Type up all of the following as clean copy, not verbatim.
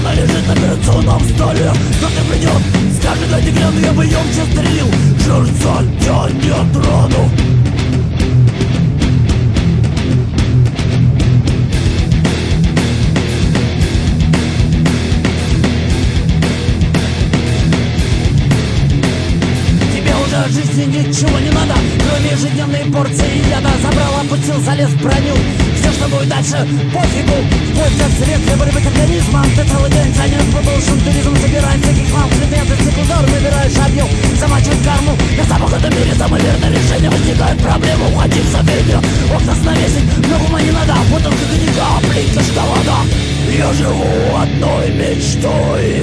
Она лежит на операционном столе. Доктор придет, скажет: дайте гляну, я бы ее застрелил. Сердце тянет рану. От жизни ничего не надо, кроме ежедневной порции яда. Забрал, опустил, залез в броню. Все, что будет дальше, пофигу. Пусть от свет для борьбы с организмом. Ты целый день занят футболшим туризм. Собираешь всяких хлам, предметы, циклозор, набираешь объем, замачивать карму. На самом этом мире самое верное решение. Возникает проблема, уходи в забвение. Окна снавесить, много ума не надо. Вот он как ни капли, шоколада. Я живу одной мечтой: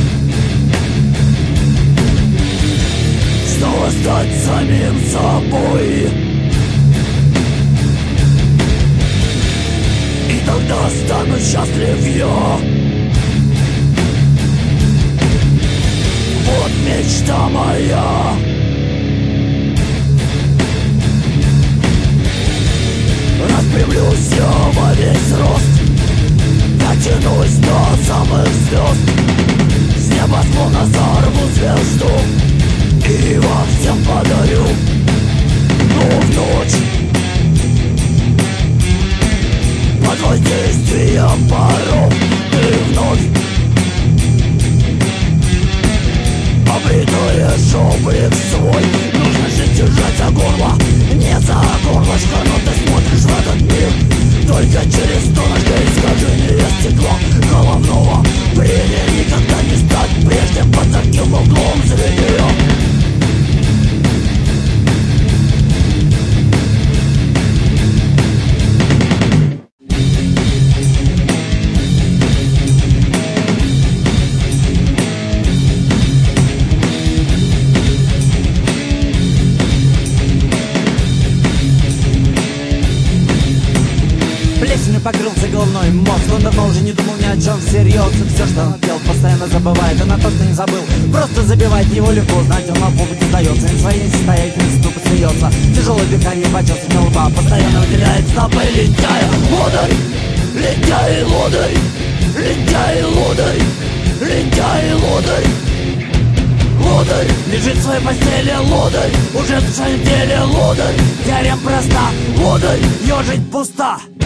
снова стать самим собой. И тогда стану счастлив я. Вот мечта моя. Распрямлюсь я во весь рост, дотянусь до самых звезд. С небосклона сорву звезду и во всем подарю. Но в ночь под воздействием паров ты вновь обретаешь облик свой. Нужно же держать за горло, не за горлышко. Но ты смотришь в этот мир только через донышко искажения стекла головного. Прежде никогда не стать прежним под таким углом зрения. Плесенью покрылся головной мозг. Он давно уже не думал ни о чем всерьез. И все, что он пел, постоянно забывает. Он на то, что не забыл, просто забивает его легко. Знать, он на поводе сдается, и своей состоятельности тупо смеется. Тяжелое дыхание почесывает на лба, постоянно выделяет снопы, лентяя. Лодырь, лентяй, лодырь, лентяй, лодырь, лентяй, лодырь. Лодырь лежит в своей постели, лодырь уже в своем теле, лодырь. Теорема проста, лодырь, ежить пуста.